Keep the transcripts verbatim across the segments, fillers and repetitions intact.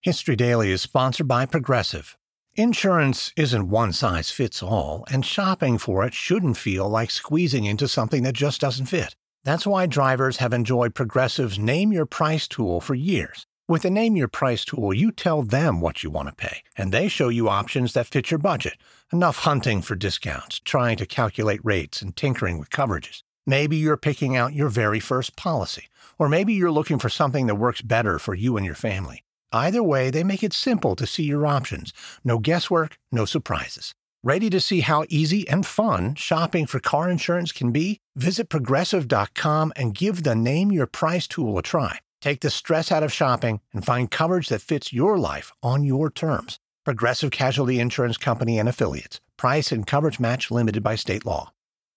History Daily is sponsored by Progressive. Insurance isn't one size fits all, and shopping for it shouldn't feel like squeezing into something that just doesn't fit. That's why drivers have enjoyed Progressive's Name Your Price tool for years. With the Name Your Price tool, you tell them what you want to pay, and they show you options that fit your budget. Enough hunting for discounts, trying to calculate rates, and tinkering with coverages. Maybe you're picking out your very first policy, or maybe you're looking for something that works better for you and your family. Either way, they make it simple to see your options. No guesswork, no surprises. Ready to see how easy and fun shopping for car insurance can be? Visit Progressive dot com and give the Name Your Price tool a try. Take the stress out of shopping and find coverage that fits your life on your terms. Progressive Casualty Insurance Company and Affiliates. Price and coverage match limited by state law.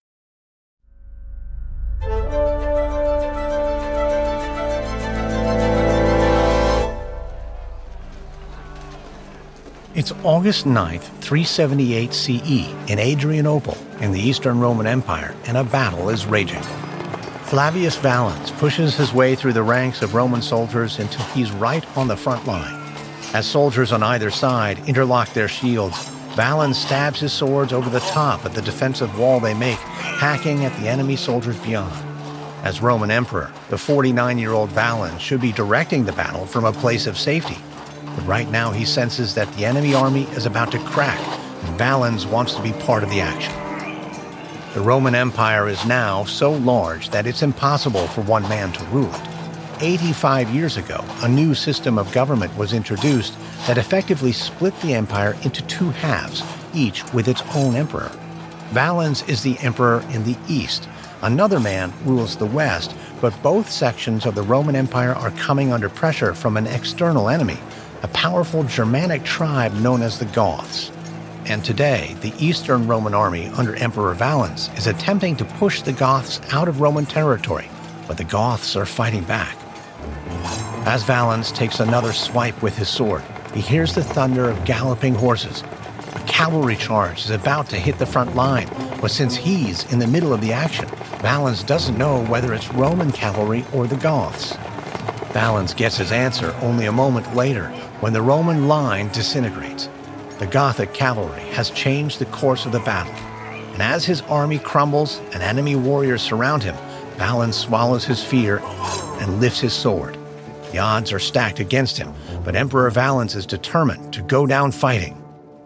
It's August ninth, three seventy-eight C E in Adrianople in the Eastern Roman Empire, and a battle is raging. Flavius Valens pushes his way through the ranks of Roman soldiers until he's right on the front line. As soldiers on either side interlock their shields, Valens stabs his swords over the top of the defensive wall they make, hacking at the enemy soldiers beyond. As Roman emperor, the forty-nine-year-old Valens should be directing the battle from a place of safety. But right now he senses that the enemy army is about to crack, and Valens wants to be part of the action. The Roman Empire is now so large that it's impossible for one man to rule it. eighty-five years ago, a new system of government was introduced that effectively split the empire into two halves, each with its own emperor. Valens is the emperor in the east. Another man rules the west, but both sections of the Roman Empire are coming under pressure from an external enemy, a powerful Germanic tribe known as the Goths. And today, the Eastern Roman army under Emperor Valens is attempting to push the Goths out of Roman territory, but the Goths are fighting back. As Valens takes another swipe with his sword, he hears the thunder of galloping horses. A cavalry charge is about to hit the front line, but since he's in the middle of the action, Valens doesn't know whether it's Roman cavalry or the Goths. Valens gets his answer only a moment later, when the Roman line disintegrates. The Gothic cavalry has changed the course of the battle, and as his army crumbles and enemy warriors surround him, Valens swallows his fear and lifts his sword. The odds are stacked against him, but Emperor Valens is determined to go down fighting.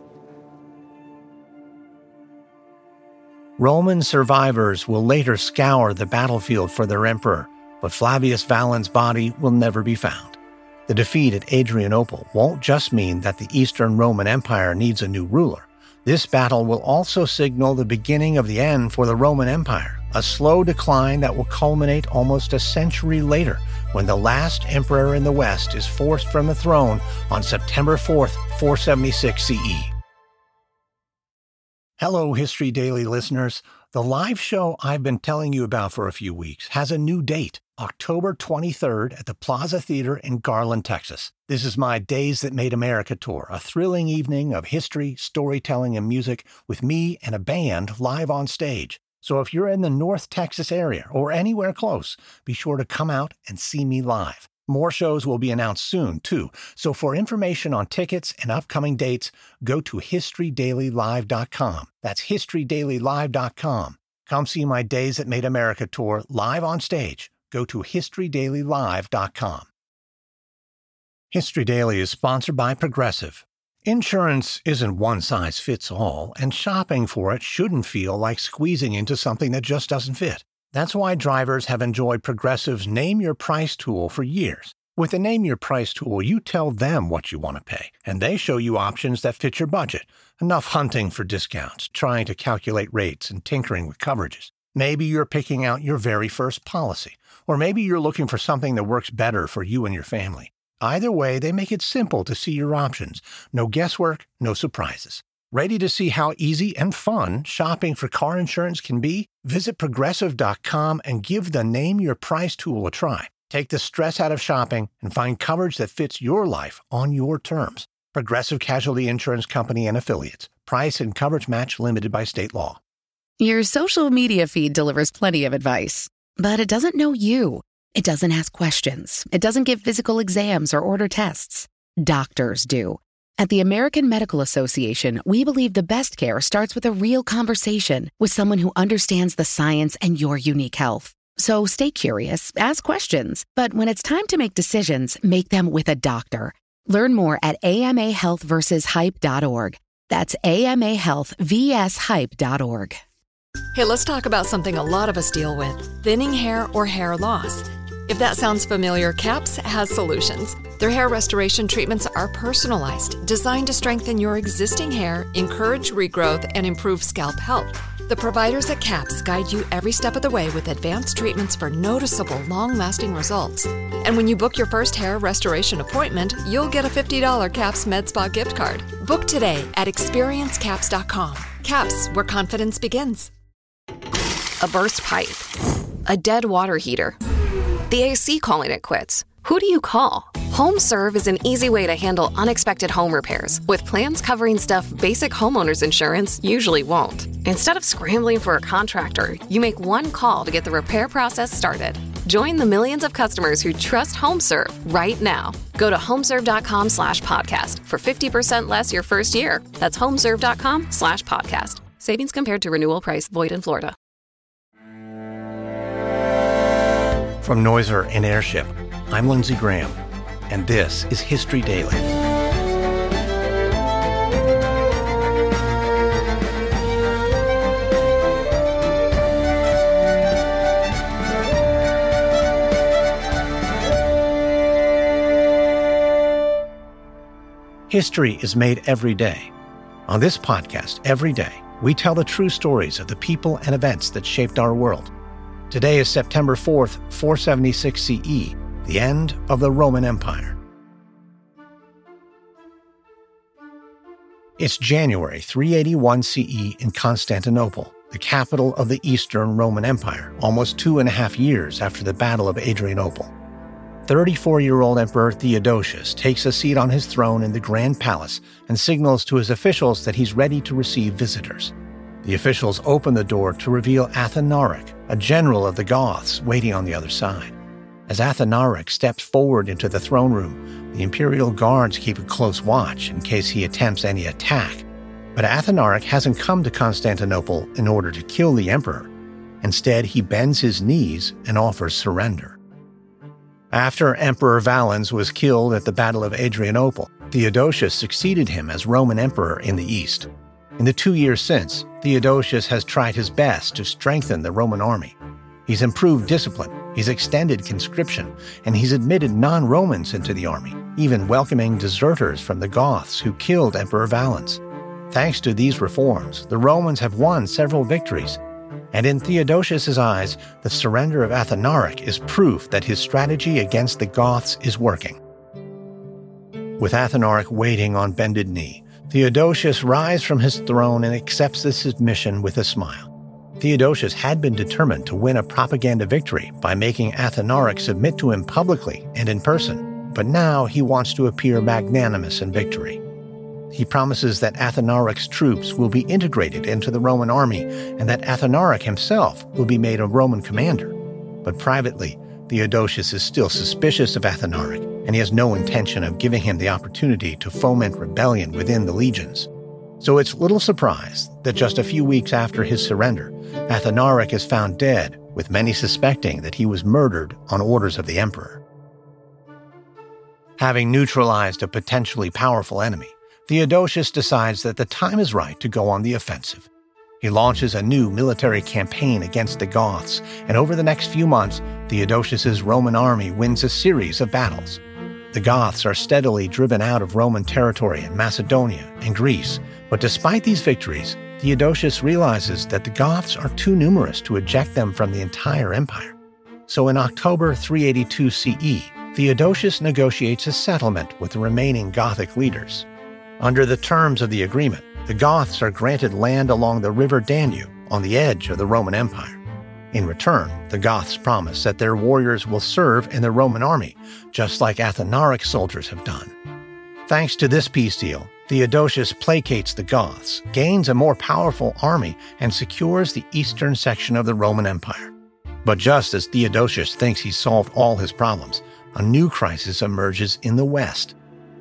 Roman survivors will later scour the battlefield for their emperor, but Flavius Valens' body will never be found. The defeat at Adrianople won't just mean that the Eastern Roman Empire needs a new ruler. This battle will also signal the beginning of the end for the Roman Empire, a slow decline that will culminate almost a century later when the last emperor in the West is forced from the throne on September fourth, four seventy-six C E. Hello, History Daily listeners. The live show I've been telling you about for a few weeks has a new date, October twenty-third at the Plaza Theater in Garland, Texas. This is my Days That Made America tour, a thrilling evening of history, storytelling, and music with me and a band live on stage. So if you're in the North Texas area or anywhere close, be sure to come out and see me live. More shows will be announced soon, too. So for information on tickets and upcoming dates, go to history daily live dot com. That's history daily live dot com. Come see my Days That Made America tour live on stage. Go to history daily live dot com. History Daily is sponsored by Progressive. Insurance isn't one size fits all, and shopping for it shouldn't feel like squeezing into something that just doesn't fit. That's why drivers have enjoyed Progressive's Name Your Price tool for years. With the Name Your Price tool, you tell them what you want to pay, and they show you options that fit your budget. Enough hunting for discounts, trying to calculate rates, and tinkering with coverages. Maybe you're picking out your very first policy, or maybe you're looking for something that works better for you and your family. Either way, they make it simple to see your options. No guesswork, no surprises. Ready to see how easy and fun shopping for car insurance can be? Visit Progressive dot com and give the Name Your Price tool a try. Take the stress out of shopping and find coverage that fits your life on your terms. Progressive Casualty Insurance Company and Affiliates. Price and coverage match limited by state law. Your social media feed delivers plenty of advice, but it doesn't know you. It doesn't ask questions. It doesn't give physical exams or order tests. Doctors do. At the American Medical Association, we believe the best care starts with a real conversation with someone who understands the science and your unique health. So stay curious, ask questions, but when it's time to make decisions, make them with a doctor. Learn more at A M A health versus hype dot org. That's A M A health versus hype dot org. Hey, let's talk about something a lot of us deal with, thinning hair or hair loss. If that sounds familiar, CAPS has solutions. Their hair restoration treatments are personalized, designed to strengthen your existing hair, encourage regrowth, and improve scalp health. The providers at CAPS guide you every step of the way with advanced treatments for noticeable, long-lasting results. And when you book your first hair restoration appointment, you'll get a fifty dollars CAPS MedSpa gift card. Book today at experience caps dot com. CAPS, where confidence begins. A burst pipe. A dead water heater. The A C calling it quits. Who do you call? HomeServe is an easy way to handle unexpected home repairs with plans covering stuff basic homeowners insurance usually won't. Instead of scrambling for a contractor, you make one call to get the repair process started. Join the millions of customers who trust HomeServe right now. Go to homeserve.com slash podcast for fifty percent less your first year. That's homeserve.com slash podcast. Savings compared to renewal price void in Florida. From Noiser and Airship, I'm Lindsey Graham, and this is History Daily. History is made every day. On this podcast, every day, we tell the true stories of the people and events that shaped our world. Today is September fourth, four seventy-six C E, the end of the Roman Empire. It's January three eighty-one C E in Constantinople, the capital of the Eastern Roman Empire, almost two and a half years after the Battle of Adrianople. thirty-four-year-old Emperor Theodosius takes a seat on his throne in the Grand Palace and signals to his officials that he's ready to receive visitors. The officials open the door to reveal Athanaric, a general of the Goths, waiting on the other side. As Athanaric steps forward into the throne room, the imperial guards keep a close watch in case he attempts any attack. But Athanaric hasn't come to Constantinople in order to kill the emperor. Instead, he bends his knees and offers surrender. After Emperor Valens was killed at the Battle of Adrianople, Theodosius succeeded him as Roman emperor in the East. In the two years since, Theodosius has tried his best to strengthen the Roman army. He's improved discipline, he's extended conscription, and he's admitted non-Romans into the army, even welcoming deserters from the Goths who killed Emperor Valens. Thanks to these reforms, the Romans have won several victories, and in Theodosius's eyes, the surrender of Athanaric is proof that his strategy against the Goths is working. With Athanaric waiting on bended knee, Theodosius rises from his throne and accepts the submission with a smile. Theodosius had been determined to win a propaganda victory by making Athanaric submit to him publicly and in person, but now he wants to appear magnanimous in victory. He promises that Athanaric's troops will be integrated into the Roman army and that Athanaric himself will be made a Roman commander. But privately, Theodosius is still suspicious of Athanaric, and he has no intention of giving him the opportunity to foment rebellion within the legions. So it's little surprise that just a few weeks after his surrender, Athanaric is found dead, with many suspecting that he was murdered on orders of the emperor. Having neutralized a potentially powerful enemy, Theodosius decides that the time is right to go on the offensive. He launches a new military campaign against the Goths, and over the next few months, Theodosius's Roman army wins a series of battles. The Goths are steadily driven out of Roman territory in Macedonia and Greece, but despite these victories, Theodosius realizes that the Goths are too numerous to eject them from the entire empire. So in October three eighty-two C E, Theodosius negotiates a settlement with the remaining Gothic leaders. Under the terms of the agreement, the Goths are granted land along the river Danube on the edge of the Roman Empire. In return, the Goths promise that their warriors will serve in the Roman army, just like Athanaric's soldiers have done. Thanks to this peace deal, Theodosius placates the Goths, gains a more powerful army, and secures the eastern section of the Roman Empire. But just as Theodosius thinks he's solved all his problems, a new crisis emerges in the west.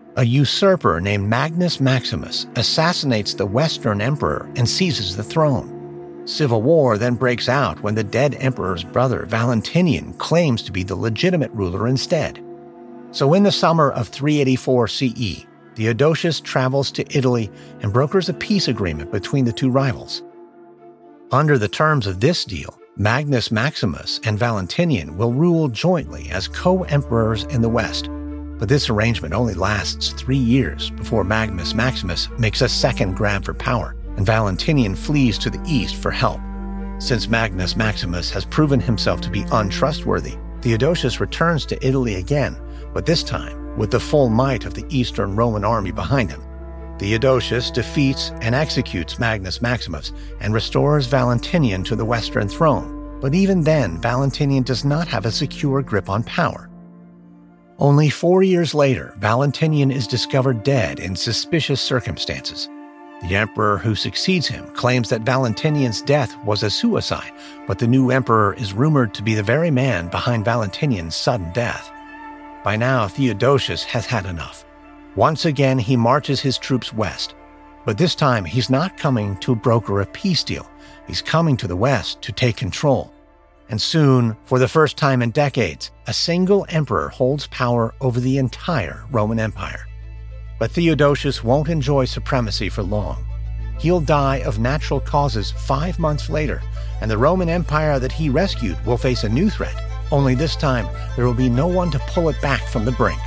A usurper named Magnus Maximus assassinates the Western Emperor and seizes the throne. Civil war then breaks out when the dead emperor's brother Valentinian claims to be the legitimate ruler instead. So in the summer of three eighty-four C E, Theodosius travels to Italy and brokers a peace agreement between the two rivals. Under the terms of this deal, Magnus Maximus and Valentinian will rule jointly as co-emperors in the West. But this arrangement only lasts three years before Magnus Maximus makes a second grab for power, and Valentinian flees to the east for help. Since Magnus Maximus has proven himself to be untrustworthy, Theodosius returns to Italy again, but this time with the full might of the Eastern Roman army behind him. Theodosius defeats and executes Magnus Maximus and restores Valentinian to the Western throne. But even then, Valentinian does not have a secure grip on power. Only four years later, Valentinian is discovered dead in suspicious circumstances. The emperor who succeeds him claims that Valentinian's death was a suicide, but the new emperor is rumored to be the very man behind Valentinian's sudden death. By now, Theodosius has had enough. Once again, he marches his troops west. But this time, he's not coming to broker a peace deal. He's coming to the west to take control. And soon, for the first time in decades, a single emperor holds power over the entire Roman Empire. But Theodosius won't enjoy supremacy for long. He'll die of natural causes five months later, and the Roman Empire that he rescued will face a new threat. Only this time, there will be no one to pull it back from the brink.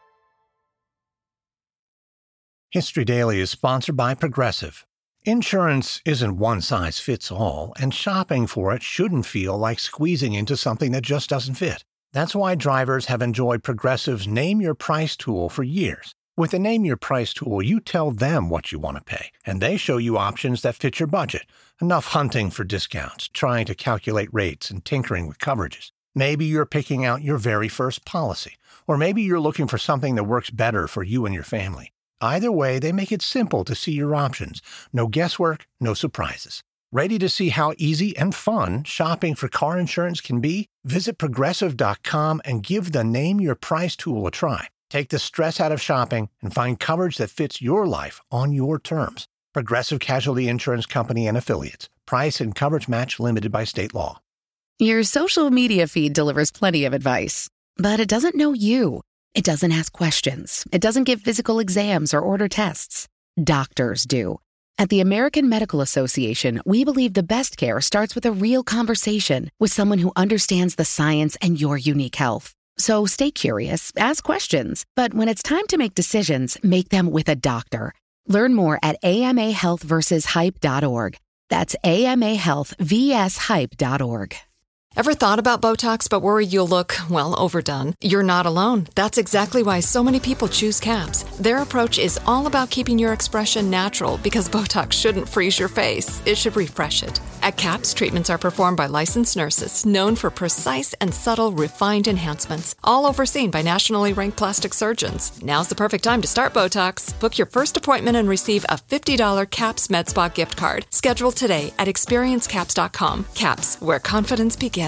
History Daily is sponsored by Progressive. Insurance isn't one size fits all, and shopping for it shouldn't feel like squeezing into something that just doesn't fit. That's why drivers have enjoyed Progressive's Name Your Price tool for years. With the Name Your Price tool, you tell them what you want to pay, and they show you options that fit your budget. Enough hunting for discounts, trying to calculate rates, and tinkering with coverages. Maybe you're picking out your very first policy, or maybe you're looking for something that works better for you and your family. Either way, they make it simple to see your options. No guesswork, no surprises. Ready to see how easy and fun shopping for car insurance can be? Visit Progressive dot com and give the Name Your Price tool a try. Take the stress out of shopping and find coverage that fits your life on your terms. Progressive Casualty Insurance Company and Affiliates. Price and coverage match limited by state law. Your social media feed delivers plenty of advice, but it doesn't know you. It doesn't ask questions. It doesn't give physical exams or order tests. Doctors do. At the American Medical Association, we believe the best care starts with a real conversation with someone who understands the science and your unique health. So stay curious, ask questions, but when it's time to make decisions, make them with a doctor. Learn more at A M A health versus hype dot org. That's A M A health versus hype dot org. Ever thought about Botox but worried you'll look, well, overdone? You're not alone. That's exactly why so many people choose CAPS. Their approach is all about keeping your expression natural because Botox shouldn't freeze your face. It should refresh it. At CAPS, treatments are performed by licensed nurses known for precise and subtle refined enhancements, all overseen by nationally ranked plastic surgeons. Now's the perfect time to start Botox. Book your first appointment and receive a fifty dollars CAPS MedSpa gift card. Schedule today at experience caps dot com. CAPS, where confidence begins.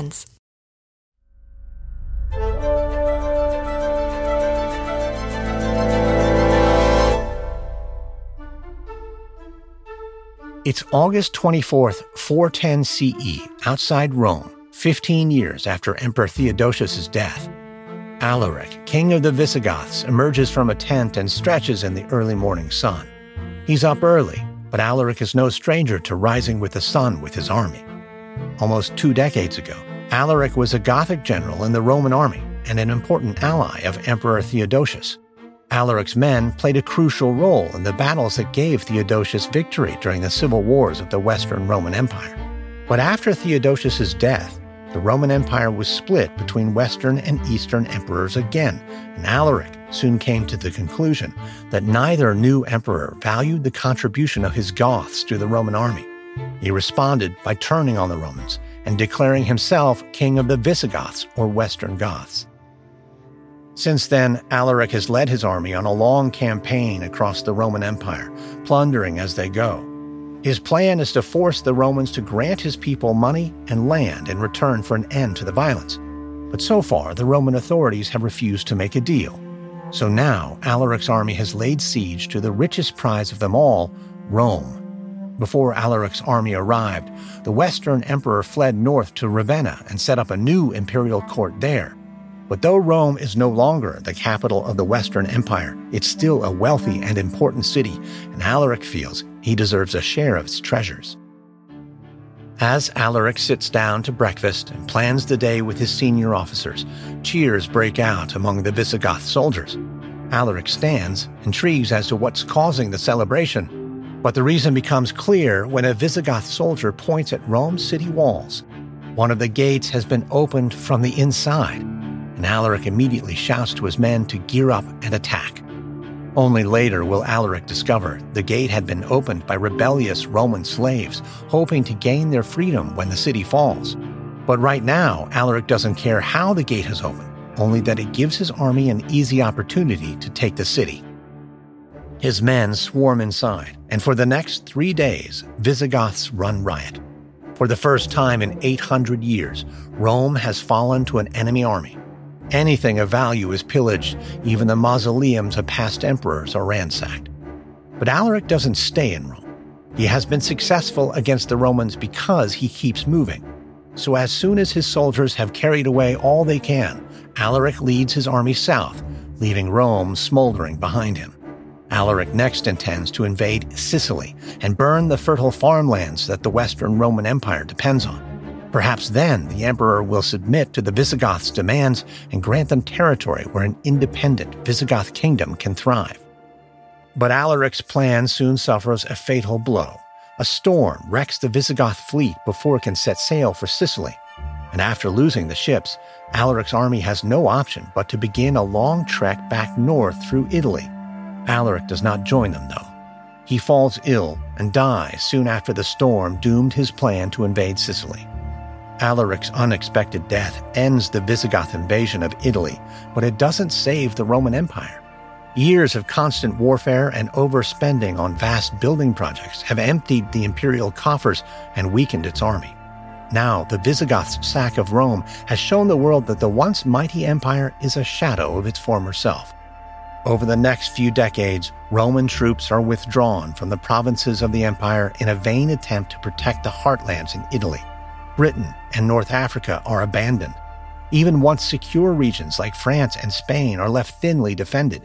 It's August twenty-fourth, four ten C E, outside Rome, fifteen years after Emperor Theodosius' death. Alaric, king of the Visigoths, emerges from a tent and stretches in the early morning sun. He's up early, but Alaric is no stranger to rising with the sun with his army. Almost two decades ago, Alaric was a Gothic general in the Roman army and an important ally of Emperor Theodosius. Alaric's men played a crucial role in the battles that gave Theodosius victory during the civil wars of the Western Roman Empire. But after Theodosius' death, the Roman Empire was split between Western and Eastern emperors again, and Alaric soon came to the conclusion that neither new emperor valued the contribution of his Goths to the Roman army. He responded by turning on the Romans and declaring himself king of the Visigoths, or Western Goths. Since then, Alaric has led his army on a long campaign across the Roman Empire, plundering as they go. His plan is to force the Romans to grant his people money and land in return for an end to the violence. But so far, the Roman authorities have refused to make a deal. So now Alaric's army has laid siege to the richest prize of them all, Rome. Before Alaric's army arrived, the Western emperor fled north to Ravenna and set up a new imperial court there. But though Rome is no longer the capital of the Western Empire, it's still a wealthy and important city, and Alaric feels he deserves a share of its treasures. As Alaric sits down to breakfast and plans the day with his senior officers, cheers break out among the Visigoth soldiers. Alaric stands, intrigued as to what's causing the celebration. But the reason becomes clear when a Visigoth soldier points at Rome's city walls. One of the gates has been opened from the inside, and Alaric immediately shouts to his men to gear up and attack. Only later will Alaric discover the gate had been opened by rebellious Roman slaves, hoping to gain their freedom when the city falls. But right now, Alaric doesn't care how the gate has opened, only that it gives his army an easy opportunity to take the city. His men swarm inside, and for the next three days, Visigoths run riot. For the first time in eight hundred years, Rome has fallen to an enemy army. Anything of value is pillaged, even the mausoleums of past emperors are ransacked. But Alaric doesn't stay in Rome. He has been successful against the Romans because he keeps moving. So as soon as his soldiers have carried away all they can, Alaric leads his army south, leaving Rome smoldering behind him. Alaric next intends to invade Sicily and burn the fertile farmlands that the Western Roman Empire depends on. Perhaps then the emperor will submit to the Visigoths' demands and grant them territory where an independent Visigoth kingdom can thrive. But Alaric's plan soon suffers a fatal blow. A storm wrecks the Visigoth fleet before it can set sail for Sicily. And after losing the ships, Alaric's army has no option but to begin a long trek back north through Italy. Alaric does not join them, though. He falls ill and dies soon after the storm doomed his plan to invade Sicily. Alaric's unexpected death ends the Visigoth invasion of Italy, but it doesn't save the Roman Empire. Years of constant warfare and overspending on vast building projects have emptied the imperial coffers and weakened its army. Now, the Visigoths' sack of Rome has shown the world that the once mighty empire is a shadow of its former self. Over the next few decades, Roman troops are withdrawn from the provinces of the empire in a vain attempt to protect the heartlands in Italy. Britain and North Africa are abandoned. Even once secure regions like France and Spain are left thinly defended.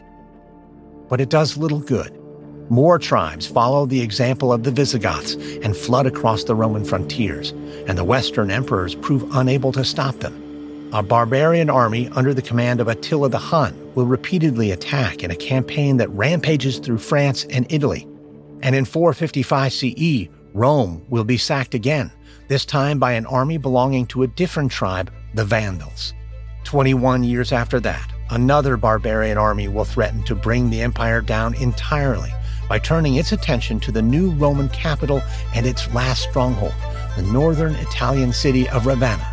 But it does little good. More tribes follow the example of the Visigoths and flood across the Roman frontiers, and the Western emperors prove unable to stop them. A barbarian army under the command of Attila the Hun will repeatedly attack in a campaign that rampages through France and Italy. And in four fifty-five C E, Rome will be sacked again, this time by an army belonging to a different tribe, the Vandals. twenty-one years after that, another barbarian army will threaten to bring the empire down entirely by turning its attention to the new Roman capital and its last stronghold, the northern Italian city of Ravenna.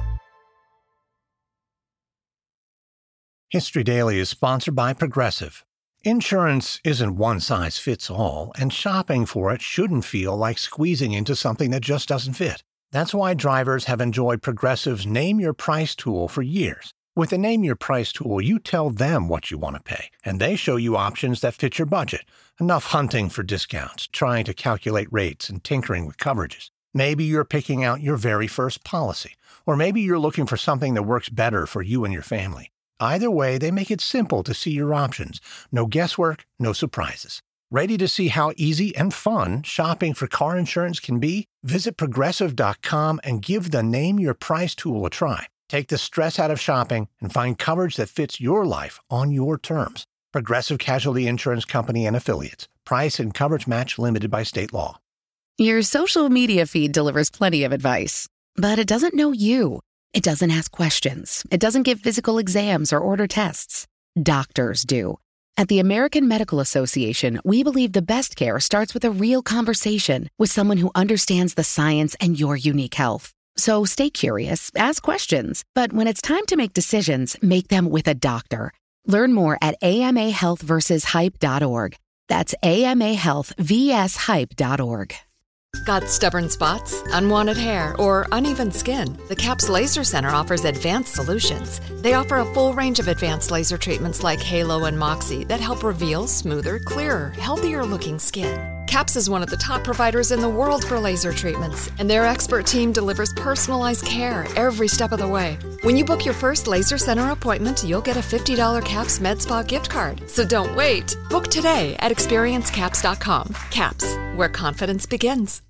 History Daily is sponsored by Progressive. Insurance isn't one size fits all, and shopping for it shouldn't feel like squeezing into something that just doesn't fit. That's why drivers have enjoyed Progressive's Name Your Price tool for years. With the Name Your Price tool, you tell them what you want to pay, and they show you options that fit your budget. Enough hunting for discounts, trying to calculate rates, and tinkering with coverages. Maybe you're picking out your very first policy, or maybe you're looking for something that works better for you and your family. Either way, they make it simple to see your options. No guesswork, no surprises. Ready to see how easy and fun shopping for car insurance can be? Visit Progressive dot com and give the Name Your Price tool a try. Take the stress out of shopping and find coverage that fits your life on your terms. Progressive Casualty Insurance Company and Affiliates. Price and coverage match limited by state law. Your social media feed delivers plenty of advice, but it doesn't know you. It doesn't ask questions. It doesn't give physical exams or order tests. Doctors do. At the American Medical Association, we believe the best care starts with a real conversation with someone who understands the science and your unique health. So stay curious, ask questions, but when it's time to make decisions, make them with a doctor. Learn more at A M A health versus hype dot org. That's A M A health vs hype dot org. Got stubborn spots, unwanted hair, or uneven skin? The CAPS Laser Center offers advanced solutions. They offer a full range of advanced laser treatments like Halo and Moxie that help reveal smoother, clearer, healthier-looking skin. CAPS is one of the top providers in the world for laser treatments, and their expert team delivers personalized care every step of the way. When you book your first Laser Center appointment, you'll get a fifty dollars CAPS MedSpa gift card. So don't wait. Book today at experience caps dot com. CAPS, where confidence begins.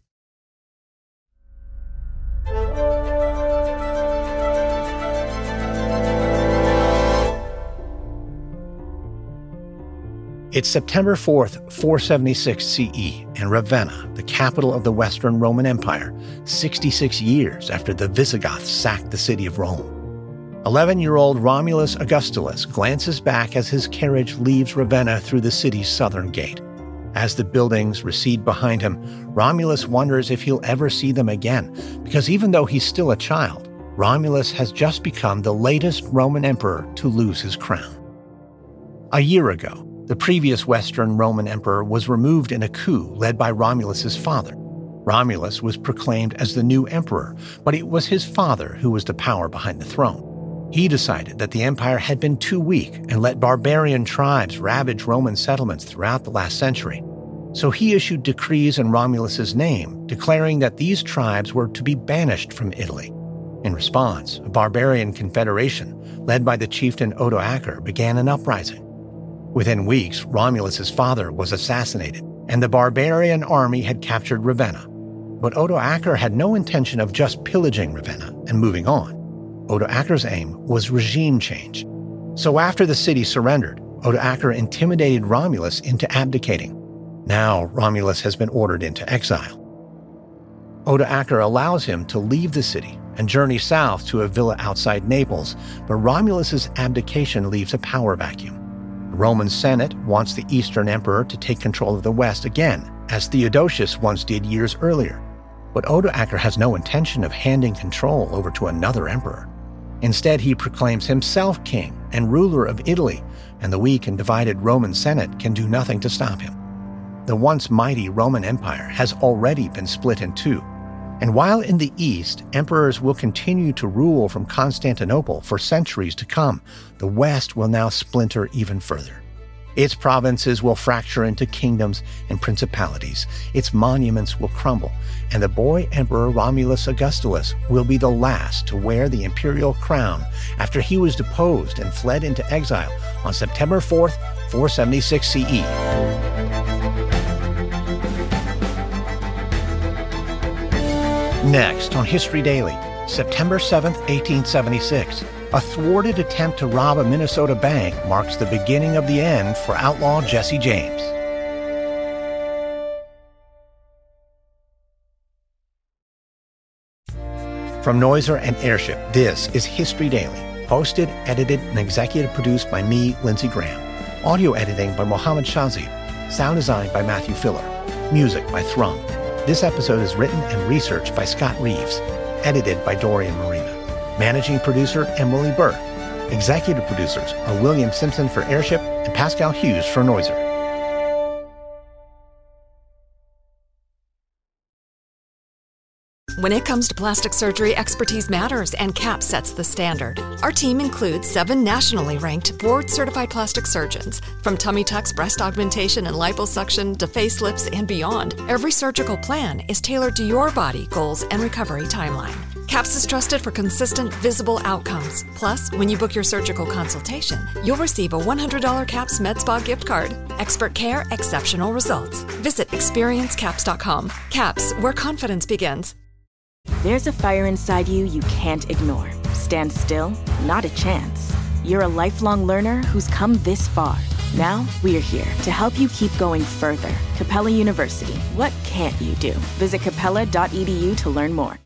It's September fourth, four seventy-six C E, in Ravenna, the capital of the Western Roman Empire, sixty-six years after the Visigoths sacked the city of Rome. eleven-year-old Romulus Augustulus glances back as his carriage leaves Ravenna through the city's southern gate. As the buildings recede behind him, Romulus wonders if he'll ever see them again, because even though he's still a child, Romulus has just become the latest Roman emperor to lose his crown. A year ago, the previous Western Roman emperor was removed in a coup led by Romulus's father. Romulus was proclaimed as the new emperor, but it was his father who was the power behind the throne. He decided that the empire had been too weak and let barbarian tribes ravage Roman settlements throughout the last century. So he issued decrees in Romulus's name, declaring that these tribes were to be banished from Italy. In response, a barbarian confederation, led by the chieftain Odoacer, began an uprising. Within weeks, Romulus's father was assassinated, and the barbarian army had captured Ravenna. But Odoacer had no intention of just pillaging Ravenna and moving on. Odoacer's aim was regime change. So after the city surrendered, Odoacer intimidated Romulus into abdicating. Now Romulus has been ordered into exile. Odoacer allows him to leave the city and journey south to a villa outside Naples, but Romulus's abdication leaves a power vacuum. The Roman Senate wants the Eastern Emperor to take control of the West again, as Theodosius once did years earlier. But Odoacer has no intention of handing control over to another emperor. Instead, he proclaims himself king and ruler of Italy, and the weak and divided Roman Senate can do nothing to stop him. The once mighty Roman Empire has already been split in two. And while in the East, emperors will continue to rule from Constantinople for centuries to come, the West will now splinter even further. Its provinces will fracture into kingdoms and principalities, its monuments will crumble, and the boy emperor Romulus Augustulus will be the last to wear the imperial crown after he was deposed and fled into exile on September fourth, four seventy-six C E. Next on History Daily, September seventh, eighteen seventy-six, a thwarted attempt to rob a Minnesota bank marks the beginning of the end for outlaw Jesse James. From Noiser and Airship, this is History Daily, hosted, edited, and executive produced by me, Lindsey Graham. Audio editing by Mohammed Shazib. Sound design by Matthew Filler. Music by Thrum. This episode is written and researched by Scott Reeves, edited by Dorian Marina. Managing producer, Emily Burke. Executive producers are William Simpson for Airship and Pascal Hughes for Noiser. When it comes to plastic surgery, expertise matters, and CAPS sets the standard. Our team includes seven nationally ranked, board-certified plastic surgeons. From tummy tucks, breast augmentation, and liposuction to facelifts and beyond, every surgical plan is tailored to your body, goals, and recovery timeline. CAPS is trusted for consistent, visible outcomes. Plus, when you book your surgical consultation, you'll receive a one hundred dollars CAPS MedSpa gift card. Expert care, exceptional results. Visit experience caps dot com. CAPS, where confidence begins. There's a fire inside you you can't ignore. Stand still? Not a chance. You're a lifelong learner who's come this far. Now, we're here to help you keep going further. Capella University. What can't you do? Visit capella dot e d u to learn more.